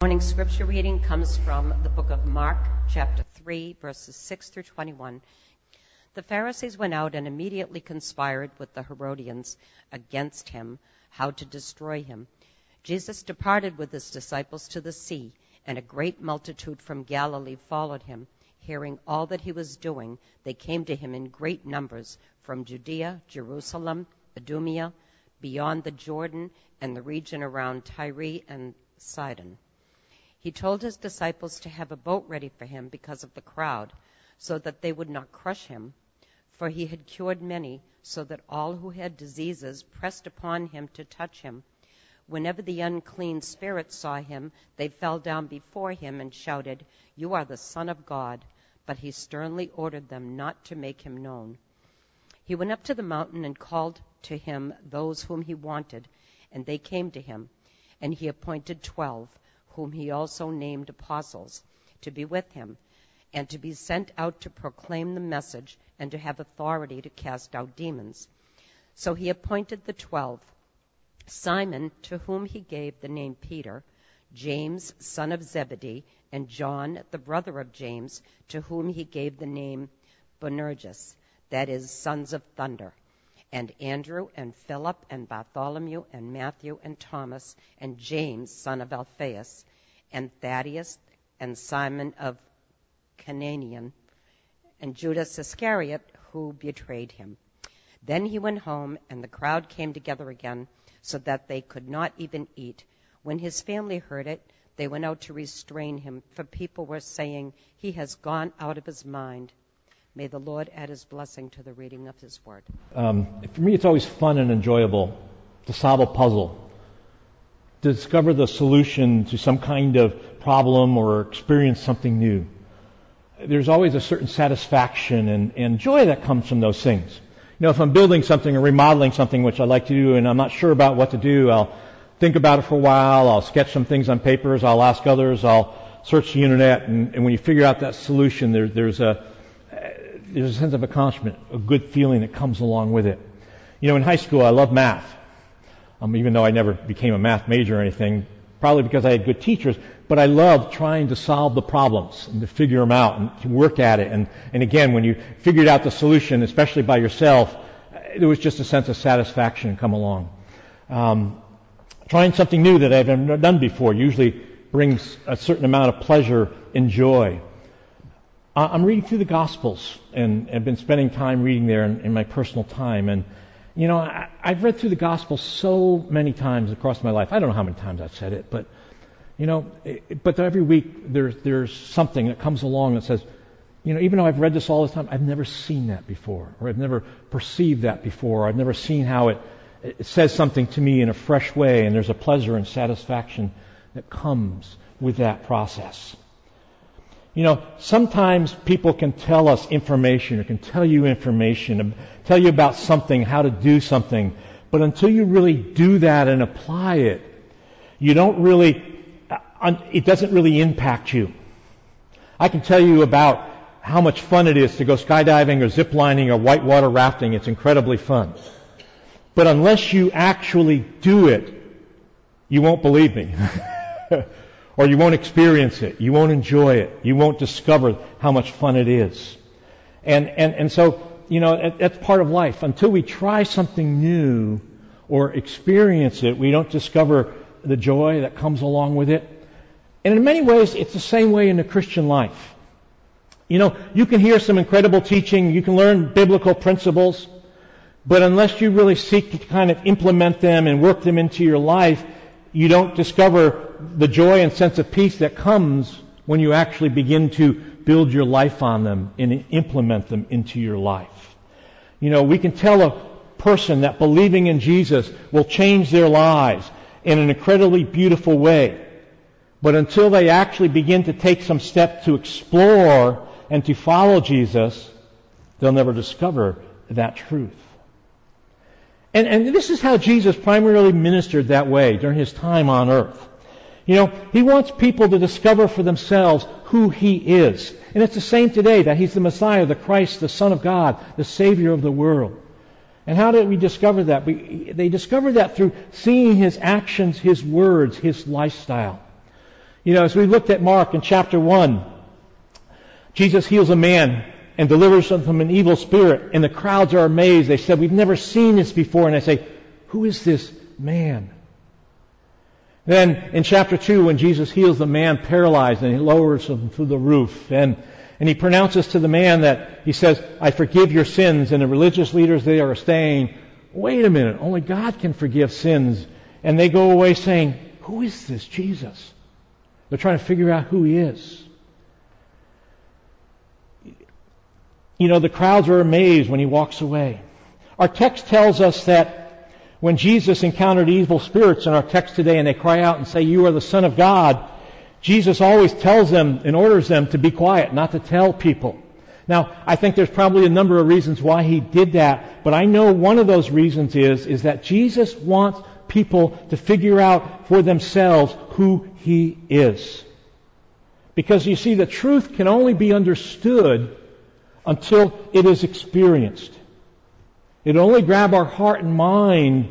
Morning scripture reading comes from the book of Mark, chapter 3, verses 6 through 21. The Pharisees went out and immediately conspired with the Herodians against him, how to destroy him. Jesus departed with his disciples to the sea, and a great multitude from Galilee followed him. Hearing all that he was doing, they came to him in great numbers from Judea, Jerusalem, Idumea, beyond the Jordan, and the region around Tyre and Sidon. He told his disciples to have a boat ready for him because of the crowd, so that they would not crush him. For he had cured many, so that all who had diseases pressed upon him to touch him. Whenever the unclean spirits saw him, they fell down before him and shouted, "You are the Son of God." But he sternly ordered them not to make him known. He went up to the mountain and called to him those whom he wanted, and they came to him. And he appointed 12, whom he also named apostles, to be with him, and to be sent out to proclaim the message and to have authority to cast out demons. So he appointed the 12, Simon, to whom he gave the name Peter, James, son of Zebedee, and John, the brother of James, to whom he gave the name Boanerges, that is, sons of thunder, and Andrew, and Philip, and Bartholomew, and Matthew, and Thomas, and James, son of Alphaeus, and Thaddeus, and Simon of Cananaean, and Judas Iscariot, who betrayed him. Then he went home, and the crowd came together again, so that they could not even eat. When his family heard it, they went out to restrain him, for people were saying, "He has gone out of his mind." May the Lord add his blessing to the reading of his word. For me, it's always fun and enjoyable to solve a puzzle, to discover the solution to some kind of problem or experience something new. There's always a certain satisfaction and joy that comes from those things. You know, if I'm building something or remodeling something, which I like to do, and I'm not sure about what to do, I'll think about it for a while, I'll sketch some things on papers, I'll ask others, I'll search the internet, and when you figure out that solution, there's a sense of accomplishment, a good feeling that comes along with it. You know, in high school, I loved math. Even though I never became a math major or anything, probably because I had good teachers, but I loved trying to solve the problems and to figure them out and to work at it. And again, when you figured out the solution, especially by yourself, there was just a sense of satisfaction come along. Trying something new that I've never done before usually brings a certain amount of pleasure and joy. I'm reading through the Gospels, and I've been spending time reading there in my personal time. And, you know, I've read through the Gospels so many times across my life. I don't know how many times I've said it, but, you know, but every week there's something that comes along that says, you know, even though I've read this all the time, I've never seen that before, or I've never perceived that before, or I've never seen how it says something to me in a fresh way, and there's a pleasure and satisfaction that comes with that process. You know, sometimes people can tell us information or can tell you information, tell you about something, how to do something, but until you really do that and apply it, you don't really, it doesn't really impact you. I can tell you about how much fun it is to go skydiving or ziplining or whitewater rafting. It's incredibly fun. But unless you actually do it, you won't believe me. Or you won't experience it. You won't enjoy it. You won't discover how much fun it is. And so, you know, that's part of life. Until we try something new or experience it, we don't discover the joy that comes along with it. And in many ways, it's the same way in the Christian life. You know, you can hear some incredible teaching, you can learn biblical principles, but unless you really seek to kind of implement them and work them into your life, you don't discover the joy and sense of peace that comes when you actually begin to build your life on them and implement them into your life. You know, we can tell a person that believing in Jesus will change their lives in an incredibly beautiful way. But until they actually begin to take some steps to explore and to follow Jesus, they'll never discover that truth. And this is how Jesus primarily ministered that way during his time on earth. You know, he wants people to discover for themselves who he is. And it's the same today, that he's the Messiah, the Christ, the Son of God, the Savior of the world. And how did we discover that? They discovered that through seeing his actions, his words, his lifestyle. As we looked at Mark in chapter 1, Jesus heals a man and delivers him from an evil spirit, and the crowds are amazed. They said, we've never seen this before. And I say, who is this man? Then in chapter 2, when Jesus heals the man paralyzed and he lowers him through the roof, and he pronounces to the man that he says, I forgive your sins. And the religious leaders, they are saying, wait a minute, only God can forgive sins. And they go away saying, who is this Jesus? They're trying to figure out who he is. The crowds are amazed when he walks away. Our text tells us that when Jesus encountered evil spirits in our text today and they cry out and say, you are the Son of God, Jesus always tells them and orders them to be quiet, not to tell people. Now, I think there's probably a number of reasons why he did that, but I know one of those reasons is that Jesus wants people to figure out for themselves who he is. Because you see, the truth can only be understood until it is experienced. It only grab our heart and mind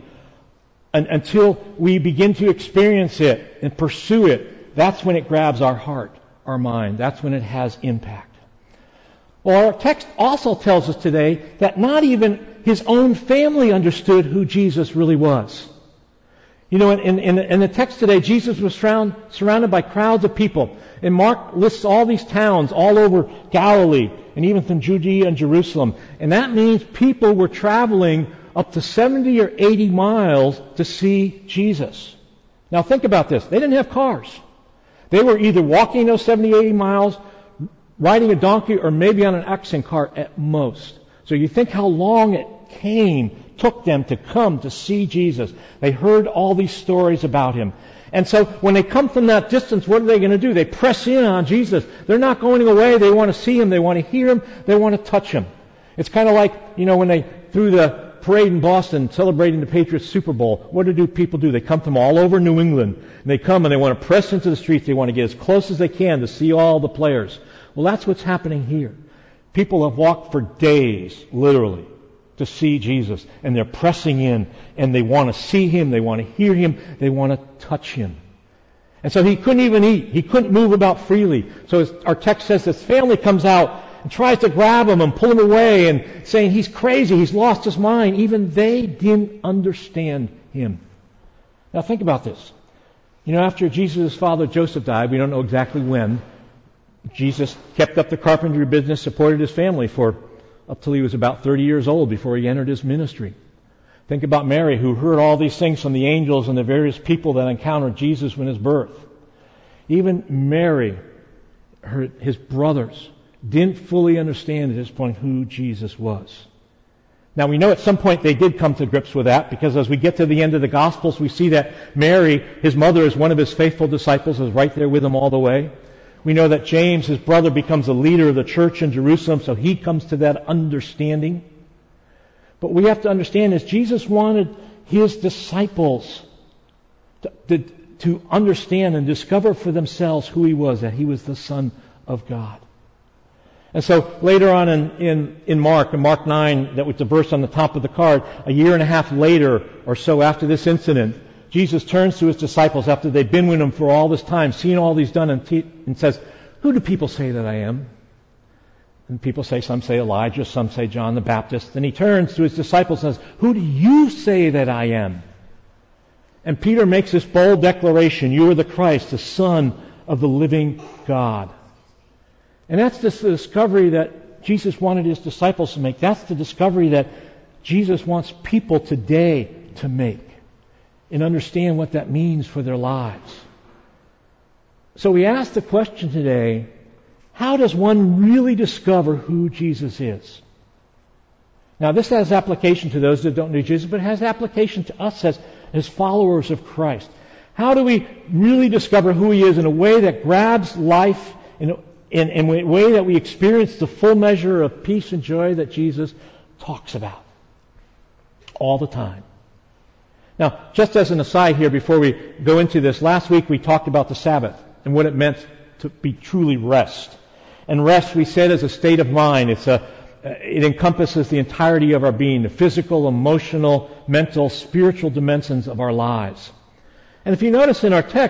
until we begin to experience it and pursue it. That's when it grabs our heart, our mind. That's when it has impact. Well, our text also tells us today that not even his own family understood who Jesus really was. In the text today, Jesus was surrounded by crowds of people. And Mark lists all these towns all over Galilee and even from Judea and Jerusalem. And that means people were traveling up to 70 or 80 miles to see Jesus. Now think about this. They didn't have cars. They were either walking those 70, 80 miles, riding a donkey, or maybe on an oxen cart at most. So you think how long it took them to come to see Jesus. They heard all these stories about him. And so when they come from that distance, what are they going to do? They press in on Jesus. They're not going away. They want to see him. They want to hear him. They want to touch him. It's kind of like, when they threw the parade in Boston celebrating the Patriots Super Bowl. What do people do? They come from all over New England. And they come and they want to press into the streets. They want to get as close as they can to see all the players. Well, that's what's happening here. People have walked for days, literally, to see Jesus. And they're pressing in, and they want to see him, they want to hear him, they want to touch him. And so he couldn't even eat. He couldn't move about freely. So our text says his family comes out and tries to grab him and pull him away and saying he's crazy, he's lost his mind. Even they didn't understand him. Now think about this. After Jesus' father Joseph died, we don't know exactly when, Jesus kept up the carpentry business, supported his family up till he was about 30 years old before he entered his ministry. Think about Mary, who heard all these things from the angels and the various people that encountered Jesus when his birth. Even Mary, his brothers, didn't fully understand at this point who Jesus was. Now we know at some point they did come to grips with that, because as we get to the end of the Gospels, we see that Mary, his mother, is one of his faithful disciples, is right there with him all the way. We know that James, his brother, becomes the leader of the church in Jerusalem, so he comes to that understanding. But we have to understand is Jesus wanted his disciples to understand and discover for themselves who he was, that he was the Son of God. And so later on in Mark 9, that was the verse on the top of the card, a year and a half later or so after this incident, Jesus turns to his disciples after they've been with him for all this time, seen all these done, and says, who do people say that I am? And people say, some say Elijah, some say John the Baptist. Then he turns to his disciples and says, who do you say that I am? And Peter makes this bold declaration, you are the Christ, the Son of the living God. And that's the discovery that Jesus wanted his disciples to make. That's the discovery that Jesus wants people today to make and understand what that means for their lives. So we ask the question today, how does one really discover who Jesus is? Now this has application to those that don't know Jesus, but it has application to us as followers of Christ. How do we really discover who he is in a way that grabs life, in a way that we experience the full measure of peace and joy that Jesus talks about all the time? Now, just as an aside here before we go into this, last week we talked about the Sabbath and what it meant to be truly rest. And rest, we said, is a state of mind. It encompasses the entirety of our being, the physical, emotional, mental, spiritual dimensions of our lives. And if you notice in our text,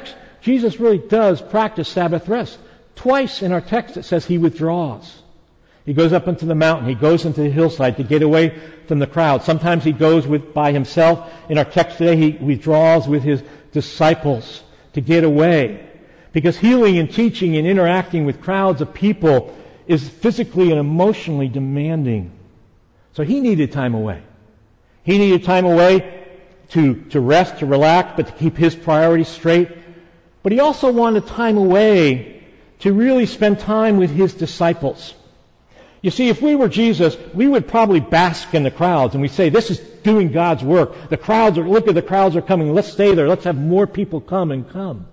Jesus really does practice Sabbath rest. Twice in our text it says he withdraws. He goes up into the mountain. He goes into the hillside to get away from the crowd. Sometimes he goes by himself. In our text today, he withdraws with his disciples to get away. Because healing and teaching and interacting with crowds of people is physically and emotionally demanding. So he needed time away. He needed time away to rest, to relax, but to keep his priorities straight. But he also wanted time away to really spend time with his disciples. You see, if we were Jesus, we would probably bask in the crowds and we'd say, this is doing God's work. Look at the crowds are coming. Let's stay there. Let's have more people come and come.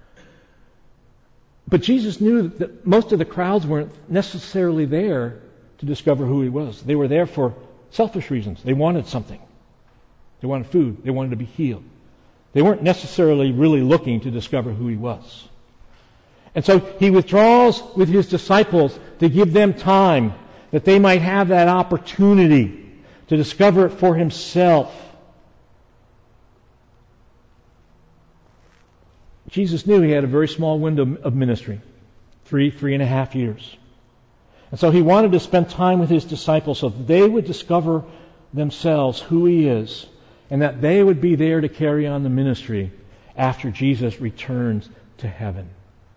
But Jesus knew that most of the crowds weren't necessarily there to discover who he was. They were there for selfish reasons. They wanted something. They wanted food. They wanted to be healed. They weren't necessarily really looking to discover who he was. And so he withdraws with his disciples to give them time that they might have that opportunity to discover it for himself. Jesus knew he had a very small window of ministry, 3.5 years. And so he wanted to spend time with his disciples so that they would discover themselves who he is and that they would be there to carry on the ministry after Jesus returns to heaven.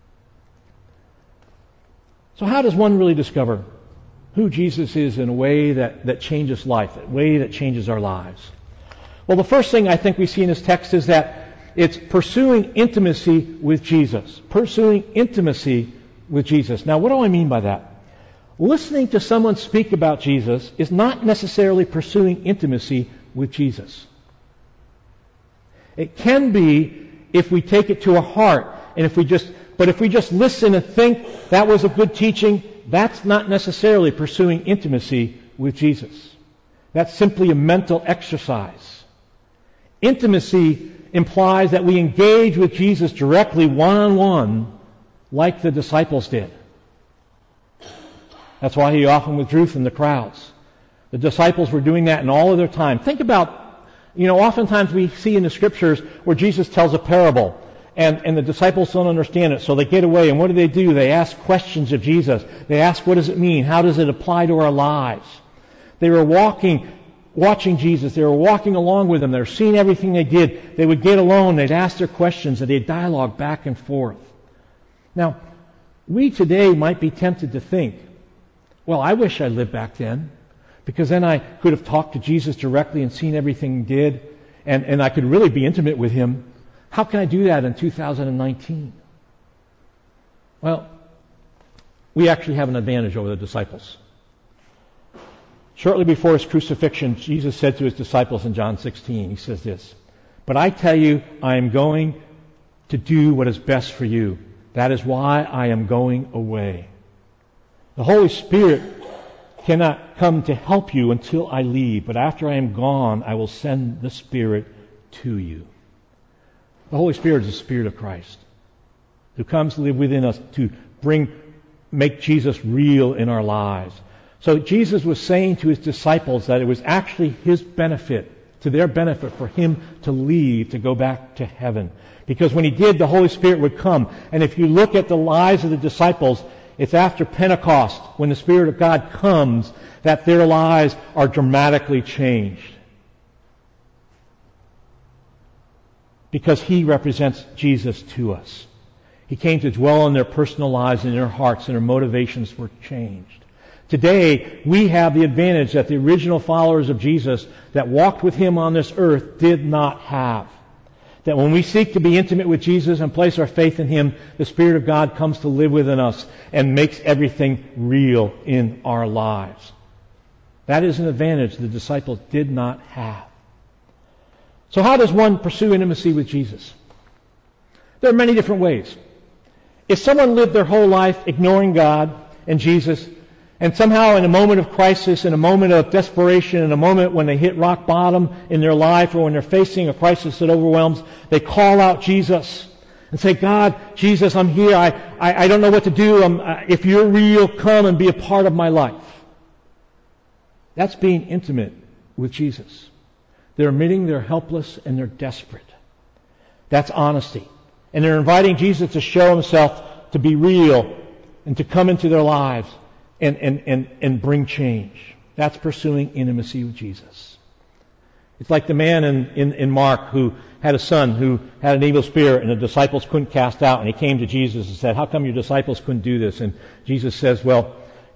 So how does one really discover who Jesus is in a way that changes life, a way that changes our lives? Well, the first thing I think we see in this text is that it's pursuing intimacy with Jesus. Pursuing intimacy with Jesus. Now, what do I mean by that? Listening to someone speak about Jesus is not necessarily pursuing intimacy with Jesus. It can be if we take it to our heart, and if we just listen and think that was a good teaching, that's not necessarily pursuing intimacy with Jesus. That's simply a mental exercise. Intimacy implies that we engage with Jesus directly, one-on-one, like the disciples did. That's why he often withdrew from the crowds. The disciples were doing that in all of their time. Think about, oftentimes we see in the Scriptures where Jesus tells a parable, and the disciples don't understand it, so they get away. And what do? They ask questions of Jesus. They ask, what does it mean? How does it apply to our lives? They were watching Jesus. They were walking along with him. They were seeing everything they did. They would get alone. They'd ask their questions, and they'd dialogue back and forth. Now, we today might be tempted to think, well, I wish I lived back then, because then I could have talked to Jesus directly and seen everything he did, and I could really be intimate with him. How can I do that in 2019? Well, we actually have an advantage over the disciples. Shortly before his crucifixion, Jesus said to his disciples in John 16, he says this, "But I tell you, I am going to do what is best for you. That is why I am going away. The Holy Spirit cannot come to help you until I leave, but after I am gone, I will send the Spirit to you." The Holy Spirit is the Spirit of Christ, who comes to live within us to make Jesus real in our lives. So Jesus was saying to his disciples that it was actually his benefit, to their benefit, for him to leave, to go back to heaven. Because when he did, the Holy Spirit would come. And if you look at the lives of the disciples, it's after Pentecost, when the Spirit of God comes, that their lives are dramatically changed. Because he represents Jesus to us. He came to dwell in their personal lives and in their hearts, and their motivations were changed. Today, we have the advantage that the original followers of Jesus that walked with him on this earth did not have. That when we seek to be intimate with Jesus and place our faith in him, the Spirit of God comes to live within us and makes everything real in our lives. That is an advantage the disciples did not have. So how does one pursue intimacy with Jesus? There are many different ways. If someone lived their whole life ignoring God and Jesus, and somehow in a moment of crisis, in a moment of desperation, in a moment when they hit rock bottom in their life, or when they're facing a crisis that overwhelms, they call out Jesus and say, "God, Jesus, I'm here. I don't know what to do. If you're real, come and be a part of my life." That's being intimate with Jesus. They're admitting they're helpless and they're desperate. That's honesty. And they're inviting Jesus to show himself to be real and to come into their lives and bring change. That's pursuing intimacy with Jesus. It's like the man in Mark who had a son who had an evil spirit and the disciples couldn't cast out, and he came to Jesus and said, "How come your disciples couldn't do this?" And Jesus says, "Well,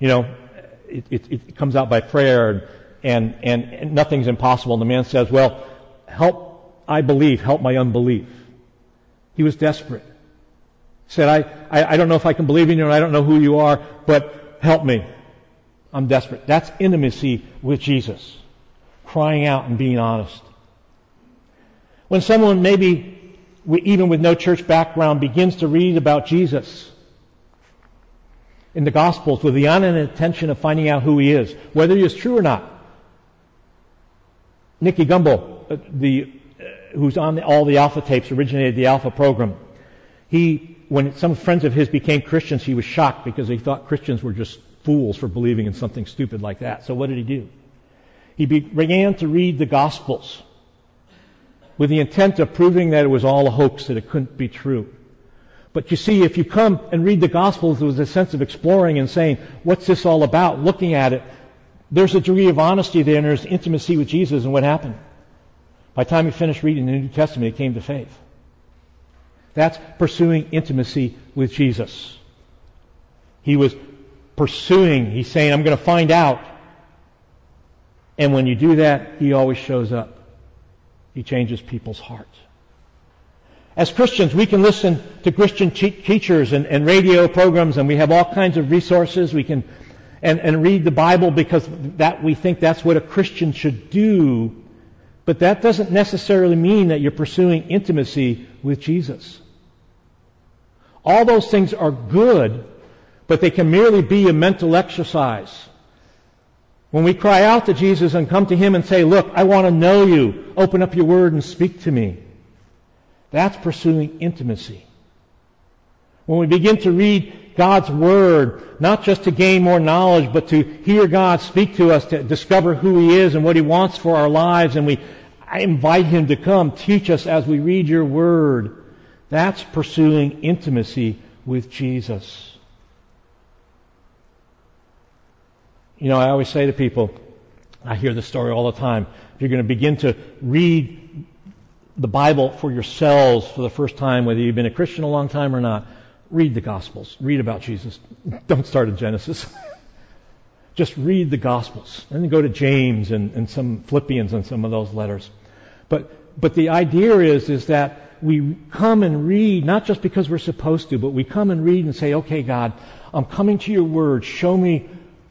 it comes out by prayer and nothing's impossible." And the man says, "Well, help my unbelief." He was desperate. He said, I don't know if I can believe in you and I don't know who you are, but help me. I'm desperate. That's intimacy with Jesus. Crying out and being honest. When someone maybe, even with no church background, begins to read about Jesus in the Gospels with the honest intention of finding out who he is, whether he is true or not. Nicky Gumbel, who's on all the Alpha tapes, originated the Alpha program. When some friends of his became Christians, he was shocked because he thought Christians were just fools for believing in something stupid like that. So what did he do? He began to read the Gospels with the intent of proving that it was all a hoax, that it couldn't be true. But you see, if you come and read the Gospels with a sense of exploring and saying, what's this all about, looking at it, there's a degree of honesty there and there's intimacy with Jesus. And what happened? By the time he finished reading the New Testament, he came to faith. That's pursuing intimacy with Jesus. He was pursuing, he's saying, I'm going to find out. And when you do that, he always shows up. He changes people's hearts. As Christians, we can listen to Christian teachers and radio programs, and we have all kinds of resources. We can and read the Bible because we think that's what a Christian should do. But that doesn't necessarily mean that you're pursuing intimacy with Jesus. All those things are good, but they can merely be a mental exercise. When we cry out to Jesus and come to him and say, look, I want to know you. Open up your word and speak to me. That's pursuing intimacy. When we begin to read God's word, not just to gain more knowledge, but to hear God speak to us, to discover who he is and what he wants for our lives, and I invite him to come teach us as we read your word. That's pursuing intimacy with Jesus. I always say to people, I hear this story all the time, if you're going to begin to read the Bible for yourselves for the first time, whether you've been a Christian a long time or not, read the Gospels. Read about Jesus. Don't start in Genesis. Just read the Gospels. And then go to James and some Philippians and some of those letters. But the idea is that we come and read, not just because we're supposed to, but we come and read and say, okay, God, I'm coming to your word. Show me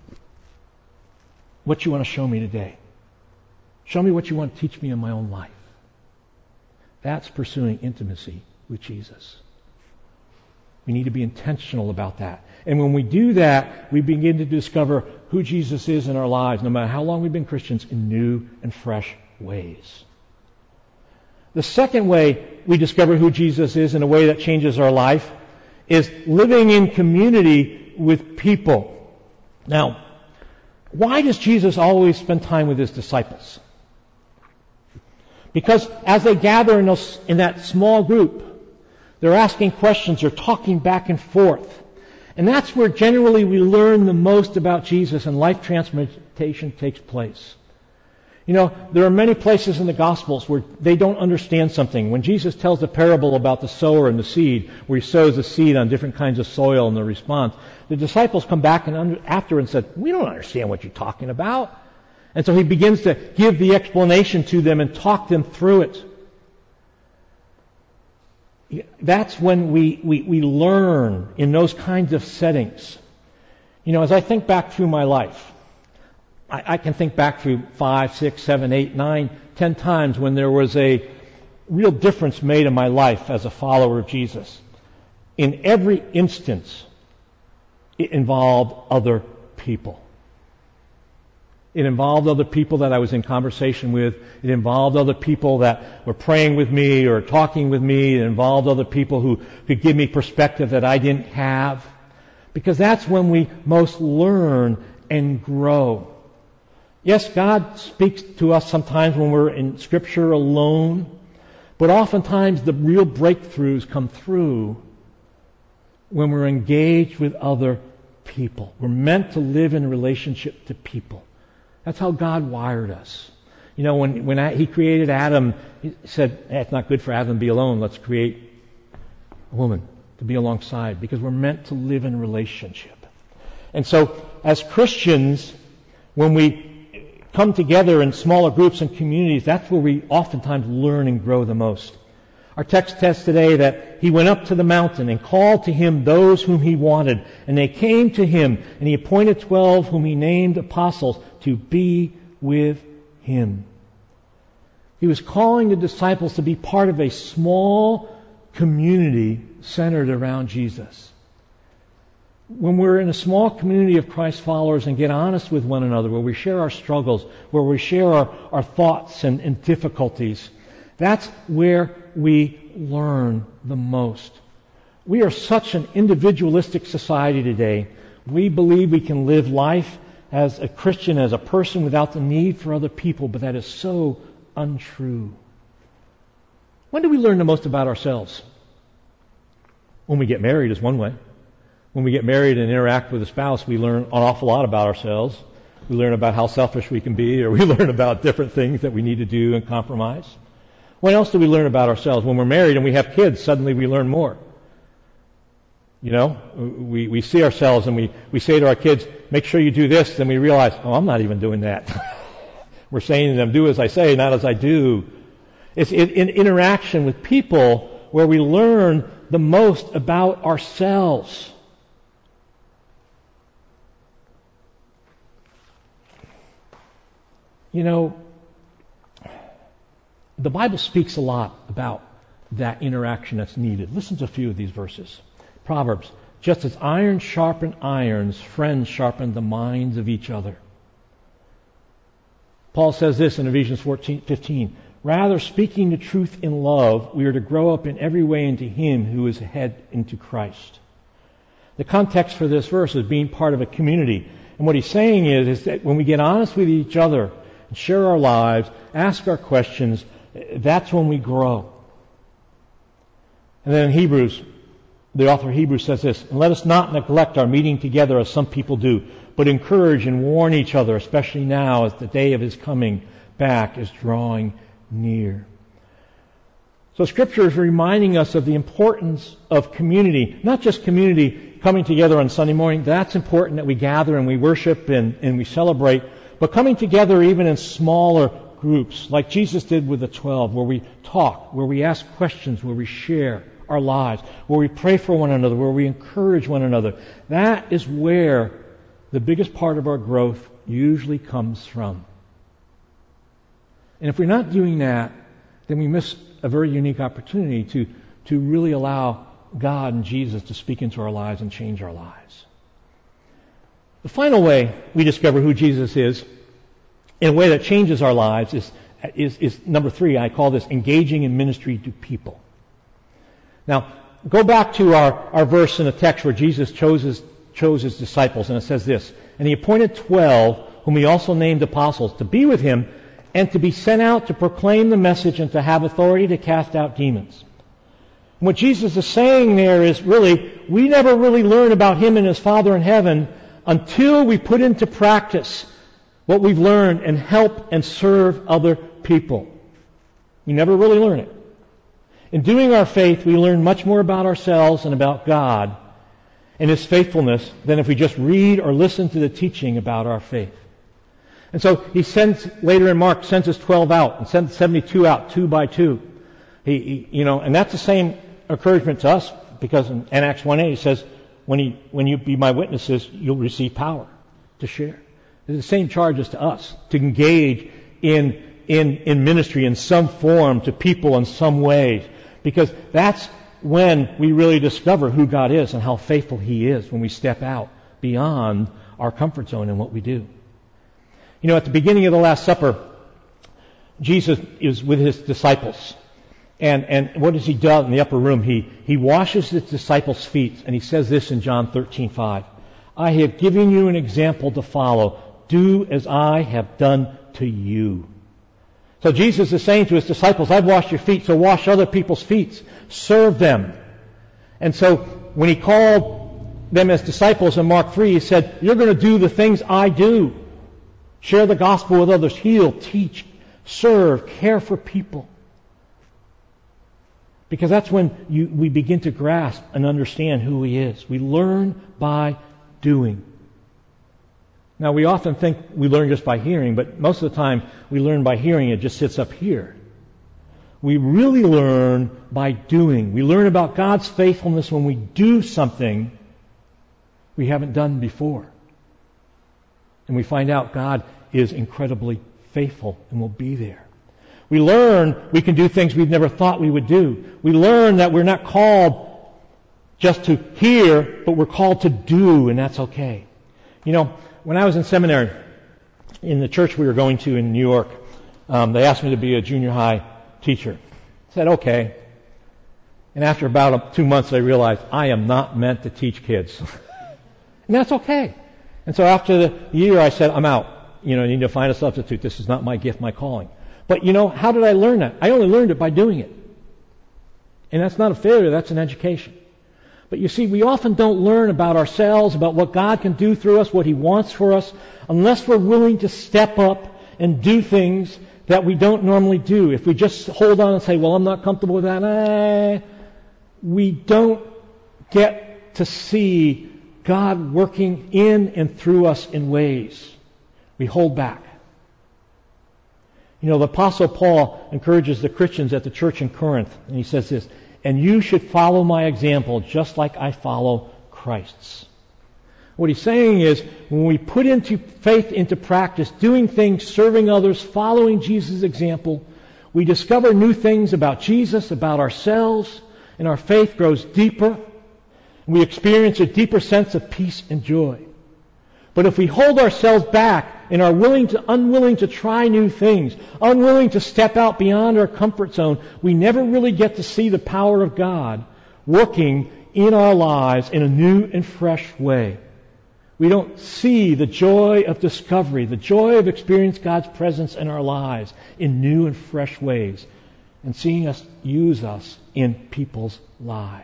what you want to show me today. Show me what you want to teach me in my own life. That's pursuing intimacy with Jesus. We need to be intentional about that. And when we do that, we begin to discover who Jesus is in our lives, no matter how long we've been Christians, in new and fresh ways. The second way we discover who Jesus is in a way that changes our life is living in community with people. Now, why does Jesus always spend time with his disciples? Because as they gather in that small group, they're asking questions, they're talking back and forth. And that's where generally we learn the most about Jesus and life transformation takes place. There are many places in the Gospels where they don't understand something. When Jesus tells the parable about the sower and the seed, where he sows the seed on different kinds of soil and the response, the disciples come back after and said, we don't understand what you're talking about. And so he begins to give the explanation to them and talk them through it. That's when we learn in those kinds of settings. As I think back through my life, I can think back through 5, 6, 7, 8, 9, 10 times when there was a real difference made in my life as a follower of Jesus. In every instance, it involved other people. It involved other people that I was in conversation with. It involved other people that were praying with me or talking with me. It involved other people who could give me perspective that I didn't have. Because that's when we most learn and grow. Yes, God speaks to us sometimes when we're in Scripture alone. But oftentimes the real breakthroughs come through when we're engaged with other people. We're meant to live in relationship to people. That's how God wired us. You know, when He created Adam, He said, it's not good for Adam to be alone. Let's create a woman to be alongside, because we're meant to live in relationship. And so, as Christians, when we come together in smaller groups and communities, that's where we oftentimes learn and grow the most. Our text says today that He went up to the mountain and called to Him those whom He wanted, and they came to Him, and He appointed 12 whom He named apostles to be with Him. He was calling the disciples to be part of a small community centered around Jesus. When we're in a small community of Christ followers and get honest with one another, where we share our struggles, where we share our thoughts and difficulties, that's where we learn the most. We are such an individualistic society today. We believe we can live life as a Christian, as a person, without the need for other people, but that is so untrue. When do we learn the most about ourselves? When we get married is one way. When we get married and interact with a spouse, we learn an awful lot about ourselves. We learn about how selfish we can be, or we learn about different things that we need to do and compromise. When else do we learn about ourselves? When we're married and we have kids, suddenly we learn more. You know, we see ourselves and we say to our kids, make sure you do this, then we realize, oh, I'm not even doing that. We're saying to them, do as I say, not as I do. It's in interaction with people where we learn the most about ourselves. You know, the Bible speaks a lot about that interaction that's needed. Listen to a few of these verses. Proverbs, just as iron sharpens irons, friends sharpen the minds of each other. Paul says this in Ephesians 14:15. Rather, speaking the truth in love, we are to grow up in every way into Him who is head, into Christ. The context for this verse is being part of a community. And what he's saying is that when we get honest with each other and share our lives, ask our questions, that's when we grow. And then in Hebrews, the author of Hebrews says this, and let us not neglect our meeting together as some people do, but encourage and warn each other, especially now as the day of His coming back is drawing near. So Scripture is reminding us of the importance of community, not just community coming together on Sunday morning. That's important, that we gather and we worship and we celebrate, but coming together even in smaller groups, like Jesus did with the 12, where we talk, where we ask questions, where we share our lives, where we pray for one another, where we encourage one another. That is where the biggest part of our growth usually comes from. And if we're not doing that, then we miss a very unique opportunity to really allow God and Jesus to speak into our lives and change our lives. The final way we discover who Jesus is, in a way that changes our lives, is number 3. I call this engaging in ministry to people. Now, go back to our verse in the text where Jesus chose His disciples, and it says this, and He appointed 12, whom He also named apostles, to be with Him and to be sent out to proclaim the message and to have authority to cast out demons. And what Jesus is saying there is really, we never really learn about Him and His Father in heaven until we put into practice what we've learned and help and serve other people. We never really learn it. In doing our faith, we learn much more about ourselves and about God and His faithfulness than if we just read or listen to the teaching about our faith. And so He sends, later in Mark, sends His 12 out and sends 72 out 2 by 2. And that's the same encouragement to us, because in Acts 1:8 He says, when you be my witnesses, you'll receive power to share. It's the same charge as to us, to engage in ministry in some form to people in some ways, because that's when we really discover who God is and how faithful He is, when we step out beyond our comfort zone in what we do. You know, at the beginning of the Last Supper, Jesus is with His disciples. And what does He do in the upper room? He washes His disciples' feet, and He says this in John 13:5. I have given you an example to follow. Do as I have done to you. So Jesus is saying to his disciples, I've washed your feet, so wash other people's feet. Serve them. And so when he called them as disciples in Mark 3, he said, you're going to do the things I do. Share the gospel with others. Heal, teach, serve, care for people. Because that's when we begin to grasp and understand who he is. We learn by doing. Now, we often think we learn just by hearing, but most of the time we learn by hearing. It just sits up here. We really learn by doing. We learn about God's faithfulness when we do something we haven't done before. And we find out God is incredibly faithful and will be there. We learn we can do things we've never thought we would do. We learn that we're not called just to hear, but we're called to do, and that's okay. You know, when I was in seminary, in the church we were going to in New York, they asked me to be a junior high teacher. I said, okay. And after about 2 months, I realized I am not meant to teach kids. And that's okay. And so after the year, I said, I'm out. You know, I need to find a substitute. This is not my gift, my calling. But you know, how did I learn that? I only learned it by doing it. And that's not a failure, that's an education. But you see, we often don't learn about ourselves, about what God can do through us, what he wants for us, unless we're willing to step up and do things that we don't normally do. If we just hold on and say, well, I'm not comfortable with that, we don't get to see God working in and through us in ways. We hold back. You know, the Apostle Paul encourages the Christians at the church in Corinth, and he says this, and you should follow my example just like I follow Christ's. What he's saying is, when we put into faith into practice, doing things, serving others, following Jesus' example, we discover new things about Jesus, about ourselves, and our faith grows deeper. We experience a deeper sense of peace and joy. But if we hold ourselves back and are unwilling to try new things, unwilling to step out beyond our comfort zone, we never really get to see the power of God working in our lives in a new and fresh way. We don't see the joy of discovery, the joy of experiencing God's presence in our lives in new and fresh ways, and seeing us use us in people's lives.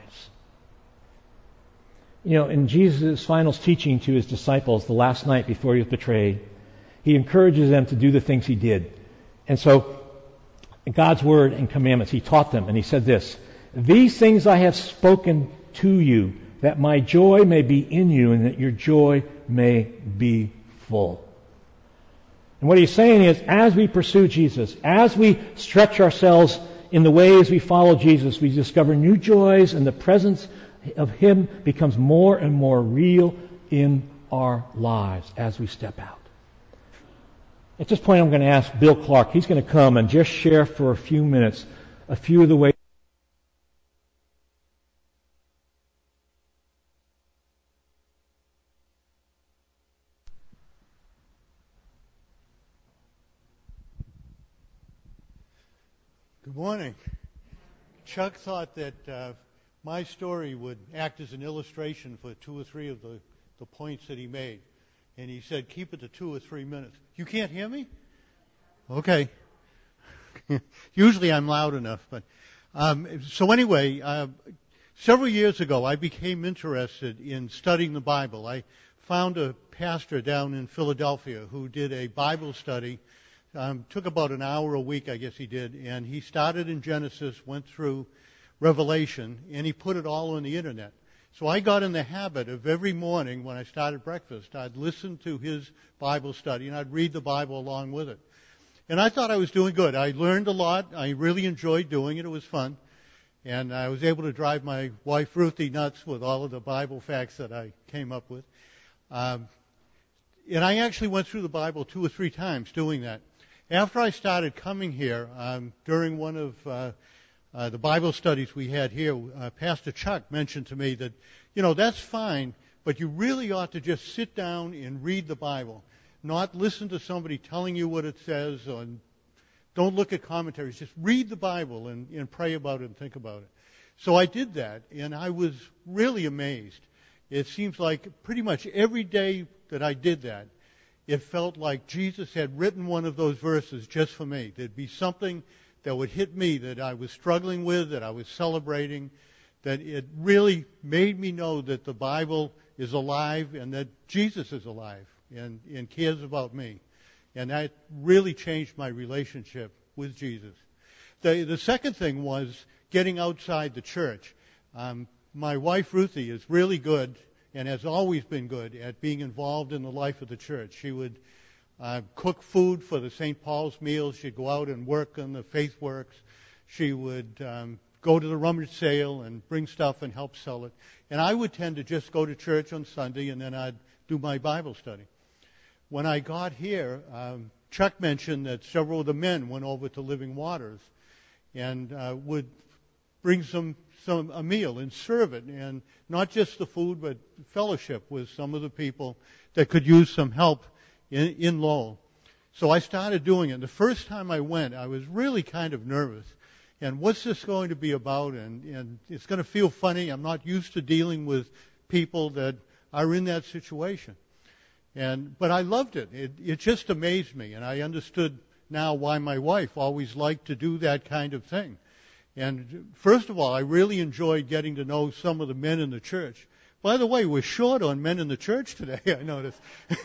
You know, in Jesus' final teaching to his disciples the last night before he was betrayed, he encourages them to do the things he did. And so, in God's word and commandments, he taught them, and he said this, these things I have spoken to you, that my joy may be in you, and that your joy may be full. And what he's saying is, as we pursue Jesus, as we stretch ourselves in the ways we follow Jesus, we discover new joys, and the presence of him becomes more and more real in our lives as we step out. At this point, I'm going to ask Bill Clark. He's going to come and just share for a few minutes a few of the ways. Good morning. Chuck thought that my story would act as an illustration for 2 or 3 of the points that he made. And he said, keep it to 2 or 3 minutes. You can't hear me? Okay. Usually I'm loud enough. But so anyway, several years ago I became interested in studying the Bible. I found a pastor down in Philadelphia who did a Bible study. Took about an hour a week, I guess he did. And he started in Genesis, went through Revelation, and he put it all on the internet. So I got in the habit of every morning when I started breakfast, I'd listen to his Bible study and I'd read the Bible along with it. And I thought I was doing good. I learned a lot. I really enjoyed doing it. It was fun. And I was able to drive my wife Ruthie nuts with all of the Bible facts that I came up with. And I actually went through the Bible 2 or 3 times doing that. After I started coming here, during one of the Bible studies we had here, Pastor Chuck mentioned to me that, you know, that's fine, but you really ought to just sit down and read the Bible, not listen to somebody telling you what it says, or don't look at commentaries. Just read the Bible and pray about it and think about it. So I did that, and I was really amazed. It seems like pretty much every day that I did that, it felt like Jesus had written one of those verses just for me. There'd be something that would hit me that I was struggling with, that I was celebrating, that it really made me know that the Bible is alive and that Jesus is alive and cares about me. And that really changed my relationship with Jesus. The second thing was getting outside the church. My wife, Ruthie, is really good and has always been good at being involved in the life of the church. She would cook food for the St. Paul's meals. She'd go out and work on the Faith Works. She would go to the rummage sale and bring stuff and help sell it. And I would tend to just go to church on Sunday, and then I'd do my Bible study. When I got here, Chuck mentioned that several of the men went over to Living Waters and would bring a meal and serve it, and not just the food, but fellowship with some of the people that could use some help in Lowell. So I started doing it. The first time I went, I was really kind of nervous. And what's this going to be about? And it's going to feel funny. I'm not used to dealing with people that are in that situation. But I loved it. It just amazed me. And I understood now why my wife always liked to do that kind of thing. And first of all, I really enjoyed getting to know some of the men in the church. By the way, we're short on men in the church today, I noticed.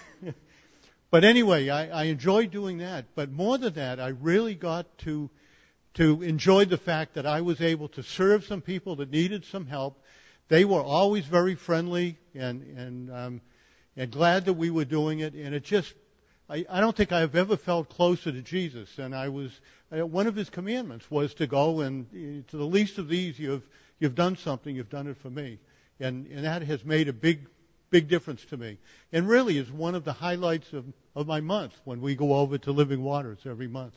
But anyway, I enjoyed doing that. But more than that, I really got to enjoy the fact that I was able to serve some people that needed some help. They were always very friendly and glad that we were doing it. And it just, I don't think I've ever felt closer to Jesus. And one of his commandments was to go and to the least of these, you've done something, you've done it for me. And that has made a big difference to me. And really is one of the highlights of my month when we go over to Living Waters every month.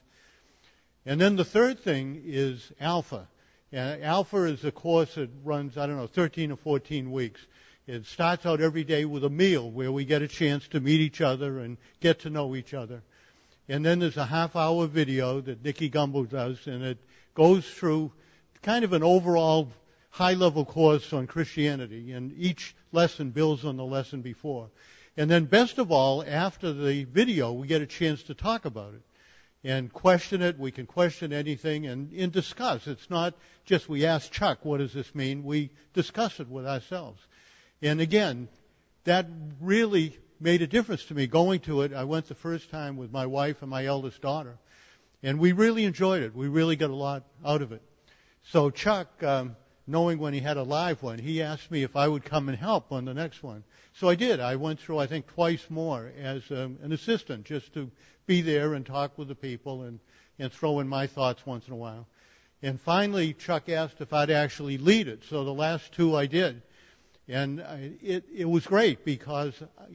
And then the third thing is Alpha. And Alpha is a course that runs, 13 or 14 weeks. It starts out every day with a meal where we get a chance to meet each other and get to know each other. And then there's a half-hour video that Nikki Gumbo does, and it goes through kind of an overall high-level course on Christianity, and each lesson builds on the lesson before. And then best of all, after the video, we get a chance to talk about it and question it. We can question anything and discuss. It's not just we ask Chuck, what does this mean? We discuss it with ourselves. And again, that really made a difference to me going to it. I went the first time with my wife and my eldest daughter, and we really enjoyed it. We really got a lot out of it. So Chuck, knowing when he had a live one, he asked me if I would come and help on the next one. So I did. I went through, I think, twice more as an assistant, just to be there and talk with the people and throw in my thoughts once in a while. And finally, Chuck asked if I'd actually lead it. So the last two I did. And it was great because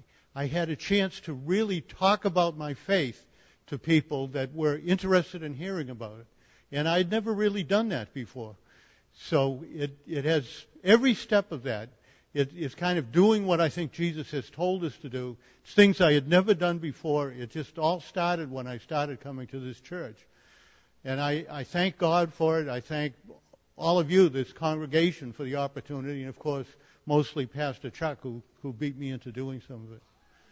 I had a chance to really talk about my faith to people that were interested in hearing about it. And I'd never really done that before. So it has every step of that. It's kind of doing what I think Jesus has told us to do. It's things I had never done before. It just all started when I started coming to this church. And I thank God for it. I thank all of you, this congregation, for the opportunity. And, of course, mostly Pastor Chuck, who beat me into doing some of it.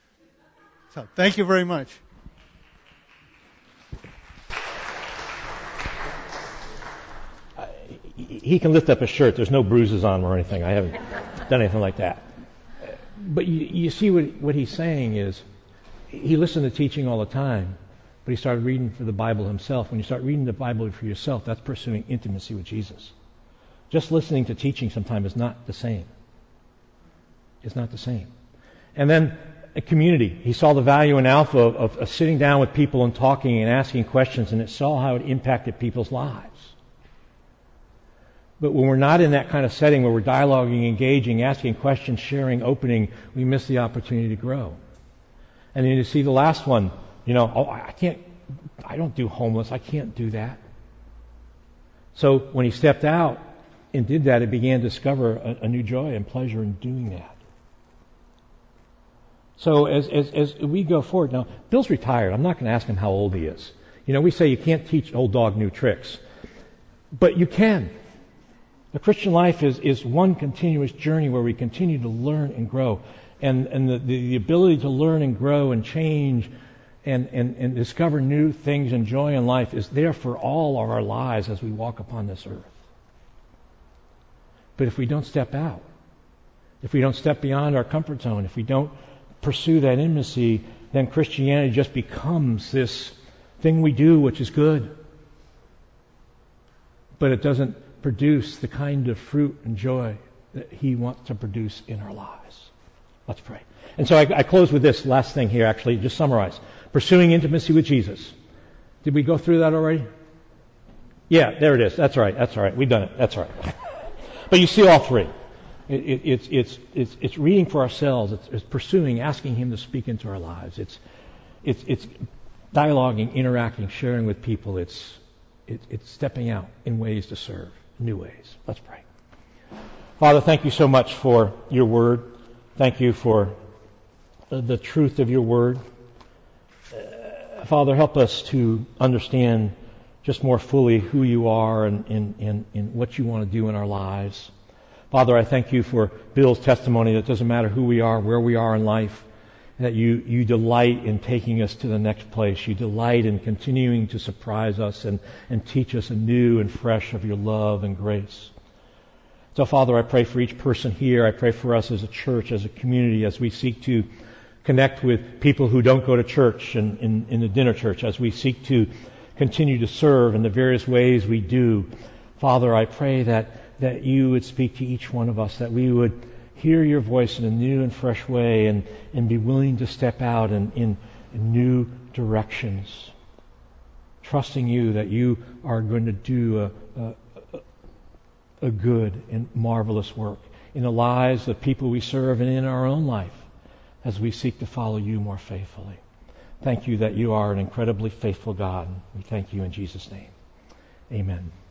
So thank you very much. He can lift up his shirt. There's no bruises on him or anything. I haven't done anything like that. But you see what he's saying is he listened to teaching all the time, but he started reading for the Bible himself. When you start reading the Bible for yourself, that's pursuing intimacy with Jesus. Just listening to teaching sometimes is not the same. It's not the same. And then a community. He saw the value in Alpha of sitting down with people and talking and asking questions, and it saw how it impacted people's lives. But when we're not in that kind of setting where we're dialoguing, engaging, asking questions, sharing, opening, we miss the opportunity to grow. And then you see the last one, I don't do homeless, I can't do that. So when he stepped out and did that, he began to discover a new joy and pleasure in doing that. So as we go forward, now, Bill's retired. I'm not going to ask him how old he is. We say you can't teach old dog new tricks. But you can. The Christian life is one continuous journey where we continue to learn and grow. and the ability to learn and grow and change and discover new things and joy in life is there for all of our lives as we walk upon this earth. But if we don't step out, if we don't step beyond our comfort zone, if we don't pursue that intimacy, then Christianity just becomes this thing we do which is good. But it doesn't produce the kind of fruit and joy that He wants to produce in our lives. Let's pray. And so I close with this last thing here, actually, just summarize. Pursuing intimacy with Jesus. Did we go through that already? Yeah, there it is. That's right. That's all right. We've done it. That's all right. But you see all three. It's reading for ourselves. It's pursuing, asking Him to speak into our lives. It's dialoguing, interacting, sharing with people. It's stepping out in ways to serve, new ways. Let's pray. Father, thank you so much for your word. Thank you for the truth of your word. Father, help us to understand just more fully who you are and what you want to do in our lives. Father, I thank you for Bill's testimony that it doesn't matter who we are, where we are in life, that you delight in taking us to the next place. You delight in continuing to surprise us and teach us anew and fresh of your love and grace. So, Father, I pray for each person here. I pray for us as a church, as a community, as we seek to connect with people who don't go to church and in the dinner church, as we seek to continue to serve in the various ways we do. Father, I pray that you would speak to each one of us, that we would hear your voice in a new and fresh way and be willing to step out in new directions, trusting you that you are going to do a good and marvelous work in the lives of people we serve and in our own life as we seek to follow you more faithfully. Thank you that you are an incredibly faithful God. We thank you in Jesus' name. Amen.